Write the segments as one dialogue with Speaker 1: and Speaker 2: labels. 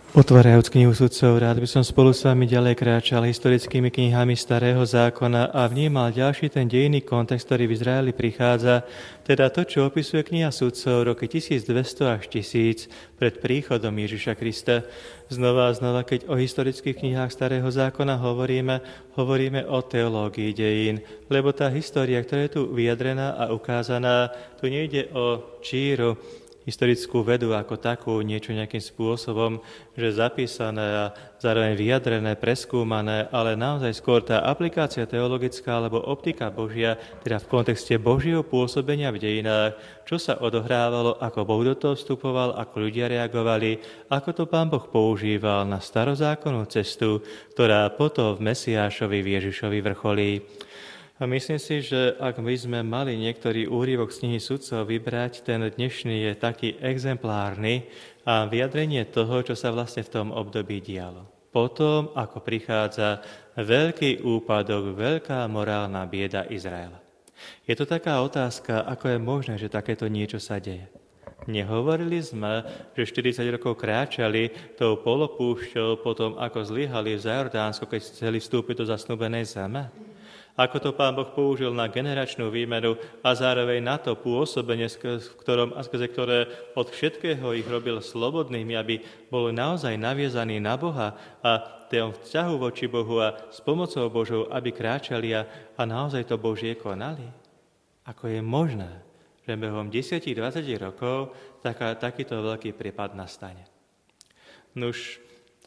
Speaker 1: Otvárajúc knihu Sudcov, rád by som spolu s vami ďalej kráčal historickými knihami Starého zákona a vnímal ďalší ten dejinný kontext, ktorý v Izraeli prichádza, teda to, čo opisuje kniha Sudcov roky 1200 až 1000 pred príchodom Ježiša Krista. Znova a znova, keď o historických knihách Starého zákona hovoríme o teológii dejín, lebo tá história, ktorá je tu vyjadrená a ukázaná, tu nejde o číru, historickú vedu ako takú, niečo nejakým spôsobom, že zapísané a zároveň vyjadrené, preskúmané, ale naozaj skôr tá aplikácia teologická alebo optika Božia, teda v kontexte Božieho pôsobenia v dejinách, čo sa odohrávalo, ako Boh do toho vstupoval, ako ľudia reagovali, ako to Pán Boh používal na starozákonnú cestu, ktorá potom v Mesiášovi, v Ježišovi vrcholí. A myslím si, že ak by sme mali niektorý úryvok z knihy Sudcov vybrať, ten dnešný je taký exemplárny a vyjadrenie toho, čo sa vlastne v tom období dialo. Potom, ako prichádza veľký úpadok, veľká morálna bieda Izraela. Je to taká otázka, ako je možné, že takéto niečo sa deje. Nehovorili sme, že 40 rokov kráčali tou polopúšťou potom, ako zlyhali v Jordánsko, keď chceli vstúpiť do zasnúbenej zeme? Ako to Pán Boh použil na generačnú výmenu a zároveň na to pôsobenie, skrze ktoré od všetkého ich robil slobodnými, aby boli naozaj naviezaní na Boha a tom vzťahu voči Bohu a s pomocou Božou, aby kráčali a naozaj to Božie konali. Ako je možné, že behom 10-20 rokov takýto veľký prípad nastane? Nuž,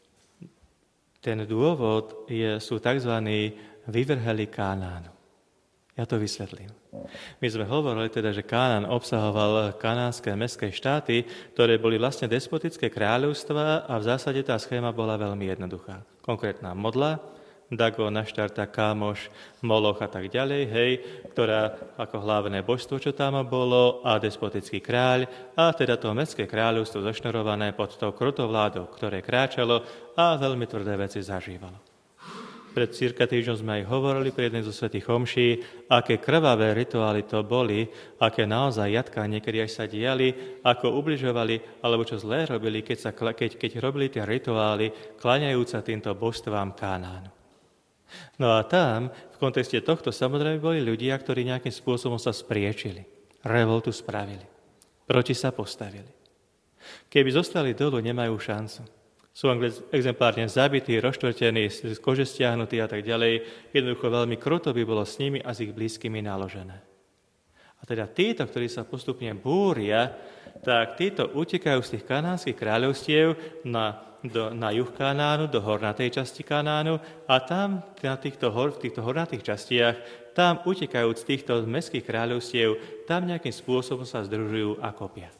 Speaker 1: ten dôvod sú tzv. Vyvrheli Kánánu. Ja to vysvetlím. My sme hovorili teda, že Kánán obsahoval kanánske mestské štáty, ktoré boli vlastne despotické kráľovstvá a v zásade tá schéma bola veľmi jednoduchá. Konkrétna modla, Dagon, Aštarta, Kámoš, Moloch a tak ďalej, ktorá ako hlavné božstvo, čo tam bolo, a despotický kráľ, a teda to mestské kráľovstvo zašnorované pod tou krotovládou, ktoré kráčalo a veľmi tvrdé veci zažívalo. Pred cirka týždňom sme aj hovorili pri jednej zo svätých omší, aké krvavé rituály to boli, aké naozaj jatka niekedy aj sa diali, ako ubližovali, alebo čo zlé robili, keď robili tie rituály, kláňajúca týmto božstvám Kánánu. No a tam, v kontexte tohto, samozrejme boli ľudia, ktorí nejakým spôsobom sa spriečili, revoltu spravili, proti sa postavili. Keby zostali dolu, nemajú šancu. Sú exemplárne zabití, rozštvrtení, z kože stiahnutí a tak ďalej. Jednoducho veľmi kruto by bolo s nimi a s ich blízkymi naložené. A teda títo, ktorí sa postupne búria, tak títo utekajú z tých kanánskych kráľovstiev na juh Kanánu, do hornatej časti Kanánu a tam v týchto hornatých častiach, tam utekajúc z týchto mestských kráľovstiev, tam nejakým spôsobom sa združujú a kopia.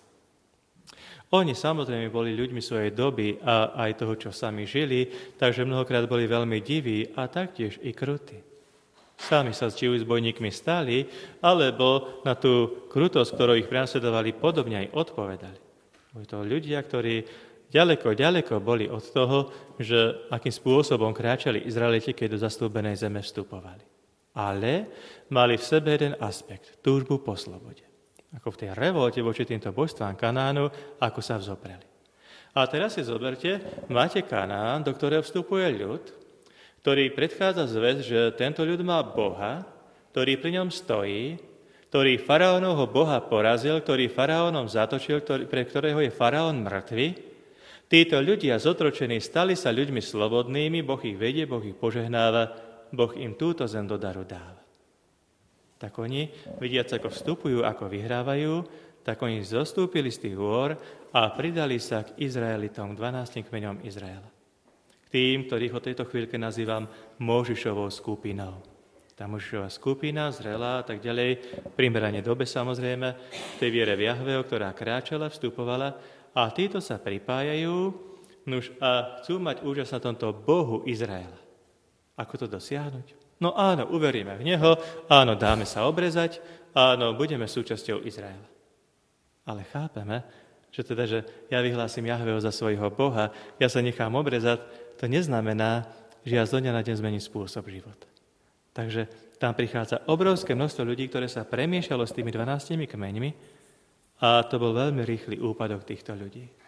Speaker 1: Oni samozrejme boli ľuďmi svojej doby a aj toho, čo sami žili, takže mnohokrát boli veľmi diví a taktiež i krutí. Sami sa či už s bojníkmi stali, alebo na tú krutosť, ktorú ich prenasledovali, podobne aj odpovedali. Boli to ľudia, ktorí ďaleko boli od toho, že akým spôsobom kráčali Izraeliti, keď do zasľúbenej zeme vstupovali. Ale mali v sebe jeden aspekt, túžbu po slobode. Ako v tej revolte voči týmto božstvám Kanánu, ako sa vzopreli. A teraz si zoberte, máte Kanán, do ktorého vstupuje ľud, ktorý predchádza zväz, že tento ľud má Boha, ktorý pri ňom stojí, ktorý faraónovho Boha porazil, ktorý faraónom zatočil, pre ktorého je faraón mŕtvy. Títo ľudia zotročení stali sa ľuďmi slobodnými, Boh ich vedie, Boh ich požehnáva, Boh im túto zem do daru dáva. Tak oni, vidiac, ako vstupujú, ako vyhrávajú, tak oni zostúpili z tých hôr a pridali sa k Izraelitom, k 12 kmeňom Izraela. K tým, ktorých od tejto chvíľke nazývam Mojžišovou skupinou. Tá Mojžišová skupina, zrelá a tak ďalej, primerane dobe samozrejme, tej viere v Jahveho, ktorá kráčala, vstupovala a títo sa pripájajú a chcú mať účasť na tomto Bohu Izraela. Ako to dosiahnuť? No áno, uveríme v Neho, áno, dáme sa obrezať, áno, budeme súčasťou Izraela. Ale chápeme, že ja vyhlásim Jahveho za svojho Boha, ja sa nechám obrezať, to neznamená, že ja zo dňa na deň zmením spôsob života. Takže tam prichádza obrovské množstvo ľudí, ktoré sa premiešalo s tými 12 kmeňmi a to bol veľmi rýchly úpadok týchto ľudí.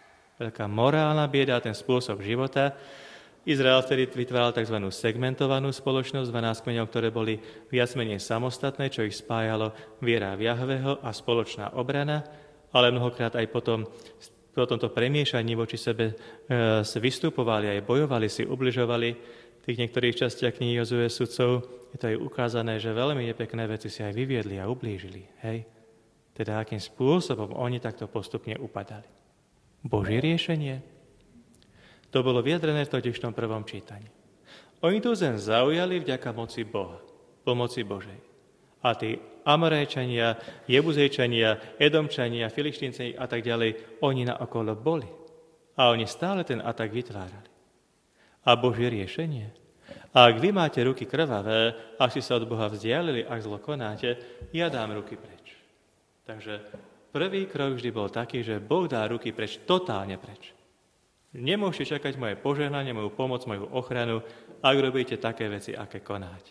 Speaker 1: veľká morálna bieda, ten spôsob života. Izrael vtedy vytváral tzv. Segmentovanú spoločnosť, 12 kmeňov, ktoré boli viac menej samostatné, čo ich spájalo viera v Jahveho a spoločná obrana, ale mnohokrát aj potom tomto premiešaní voči sebe si vystupovali, aj bojovali, si ubližovali. V tých niektorých častiach knihy Jozue sudcov je to aj ukázané, že veľmi nepekné veci si aj vyviedli a ublížili. Hej? Teda akým spôsobom oni takto postupne upadali. Božie riešenie? To bolo vyjadrené v totižnom prvom čítaní. Oni tu zem zaujali vďaka moci Boha, pomoci Božej. A tí Amorejčania, Jebuzejčania, Edomčania, Filištínci a tak ďalej, oni naokolo boli. A oni stále ten atak vytvárali. A Božie riešenie? A ak vy máte ruky krvavé, ak si sa od Boha vzdialili, ak zlo konáte, ja dám ruky preč. Takže prvý krok vždy bol taký, že Boh dá ruky preč, totálne preč. Nemôžete čakať moje požehnanie, moju pomoc, moju ochranu, ak robíte také veci, aké konáte.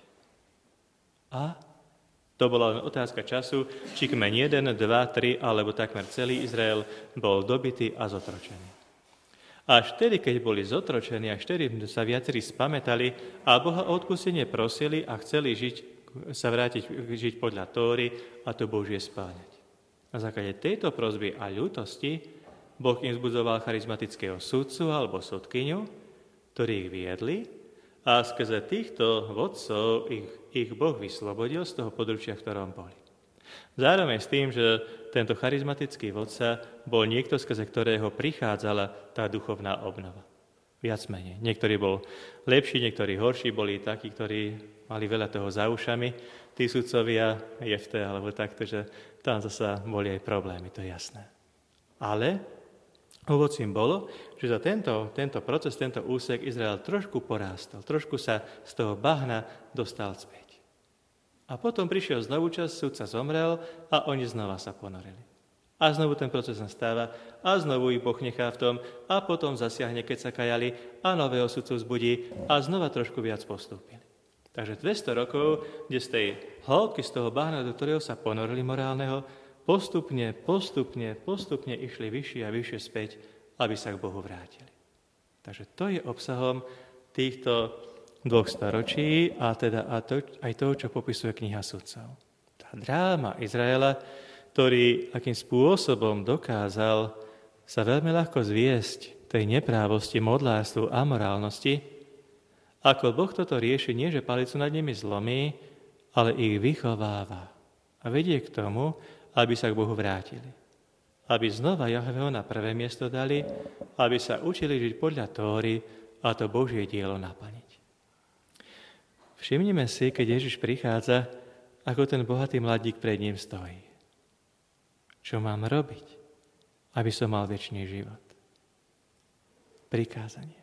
Speaker 1: A to bola len otázka času, či kmeň 1, 2, 3 alebo takmer celý Izrael bol dobitý a zotročený. Až vtedy, keď boli zotročení, až vtedy sa viacerí spamätali a Boha o odpustenie prosili a chceli sa vrátiť žiť podľa Tóry a to Božie spáňať. Na základe tejto prosby a ľútosti Boh im zbudzoval charizmatického sudcu alebo sudkyňu, ktorí ich viedli a skrze týchto vodcov ich Boh vyslobodil z toho područia, v ktorom boli. Zároveň s tým, že tento charizmatický vodca bol niekto, skrze ktorého prichádzala tá duchovná obnova. Viac menej. Niektorí bol lepší, niektorí horší, boli takí, ktorí mali veľa toho za ušami. Tí sudcovia, Jefté alebo takto, že tam zasa boli aj problémy, to je jasné. Ale ovocím bolo, že za tento proces, tento úsek Izrael trošku porástol, trošku sa z toho bahna dostal späť. A potom prišiel znovu čas, sudca zomrel a oni znova sa ponorili. A znovu ten proces nastáva a znovu ich Boh nechá v tom a potom zasiahne, keď sa kajali a nového sudcu vzbudí a znova trošku viac postúpili. Takže 200 rokov, kde z tej hĺbky, z toho bahna, do ktorého sa ponorili morálneho, postupne išli vyššie a vyššie späť, aby sa k Bohu vrátili. Takže to je obsahom týchto 2 storočí a teda aj toho, čo popisuje kniha sudcov. Tá dráma Izraela, ktorý akým spôsobom dokázal sa veľmi ľahko zviesť tej neprávosti, modlárstvu a morálnosti, ako Boh toto rieši, nie že palicu nad nimi zlomí, ale ich vychováva a vedie k tomu, aby sa k Bohu vrátili. Aby znova Jahveho na prvé miesto dali, aby sa učili žiť podľa Tóry a to Božie dielo naplniť. Všimnime si, keď Ježiš prichádza, ako ten bohatý mladík pred ním stojí. Čo mám robiť, aby som mal večný život? Prikázanie.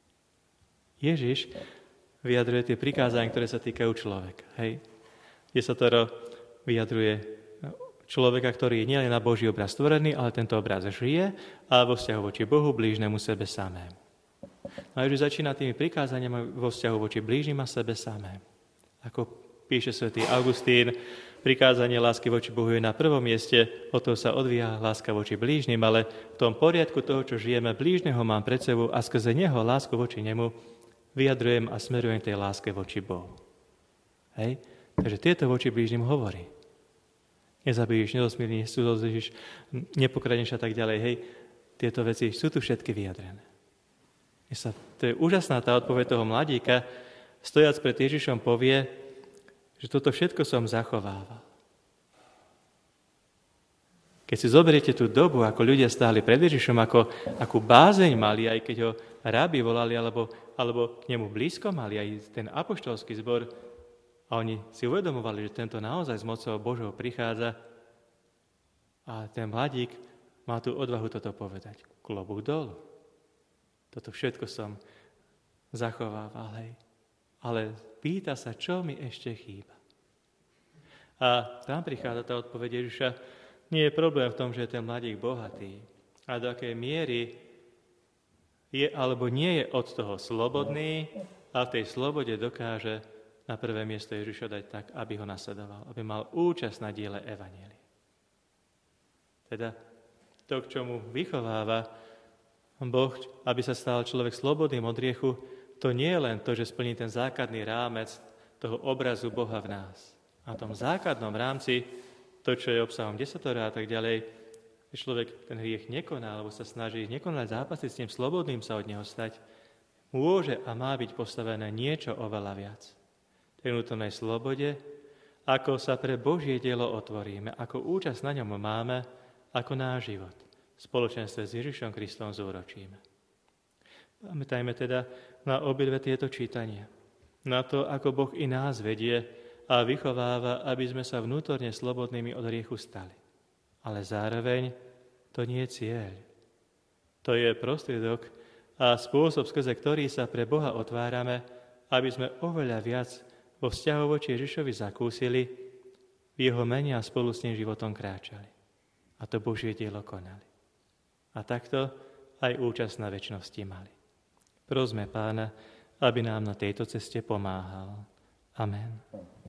Speaker 1: Ježiš vyjadruje tie prikázania, ktoré sa týkajú človeka. Hej? Kde sa to vyjadruje človeka, ktorý je nielen na Boží obraz stvorený, ale tento obraz žije a vo vzťahu voči Bohu, blížnemu sebe samému. A Ježiš začína tými prikázaniami vo vzťahu voči blížnym a sebe samému. Ako píše svätý Augustín, prikázanie lásky voči Bohu je na prvom mieste, od toho sa odvíja láska voči blížnym, ale v tom poriadku toho, čo žijeme, blížneho mám pred sebou a skrze neho lásku voči nemu vyjadrujem a smerujem tej láske voči Bohu. Hej? Takže tieto voči blížnym hovorí. Nezabiješ, nedosmírniš, súdolžíš, nepokradneš a tak ďalej. Hej, tieto veci sú tu všetky vyjadrené. To je úžasná tá odpoveď toho mladíka, stojac pred Ježišom povie, že toto všetko som zachovával. Keď si zoberiete tú dobu, ako ľudia stáli pred Ježišom, akú bázeň mali, aj keď ho rábi volali, alebo k nemu blízko mali, aj ten apoštolský zbor, a oni si uvedomovali, že tento naozaj z mocou Božou prichádza a ten mladík má tú odvahu toto povedať. Klobúk dolu. Toto všetko som zachovával, hej. Ale pýta sa, čo mi ešte chýba. A tam prichádza tá odpoveď Ježiša. Nie je problém v tom, že je ten mladík bohatý. A do akej miery je alebo nie je od toho slobodný a v tej slobode dokáže na prvé miesto Ježiša dať tak, aby ho nasledoval, aby mal účasť na diele evanjelia. Teda to, k čomu vychováva Boh, aby sa stal človek slobodným od hriechu, to nie je len to, že splní ten základný rámec toho obrazu Boha v nás. A v tom základnom rámci, to, čo je obsahom desatora a tak ďalej, človek ten hriech nekoná, alebo sa snaží nekonať zápasy s tým slobodným sa od neho stať, môže a má byť postavené niečo oveľa viac. Tej vnútornej slobode, ako sa pre Božie dielo otvoríme, ako účasť na ňom máme, ako náš život v spoločenstve s Ježišom Kristom zúročíme. Pamätajme teda na obidve tieto čítania. Na to, ako Boh i nás vedie a vychováva, aby sme sa vnútorne slobodnými od hriechu stali. Ale zároveň to nie je cieľ. To je prostriedok a spôsob, skrze ktorý sa pre Boha otvárame, aby sme oveľa viac vo vzťahu voči Ježišovi zakúsili, v jeho mene a spolu s ním životom kráčali. A to Božie dielo konali. A takto aj účasť na večnosti mali. Prosme Pána, aby nám na tejto ceste pomáhal. Amen.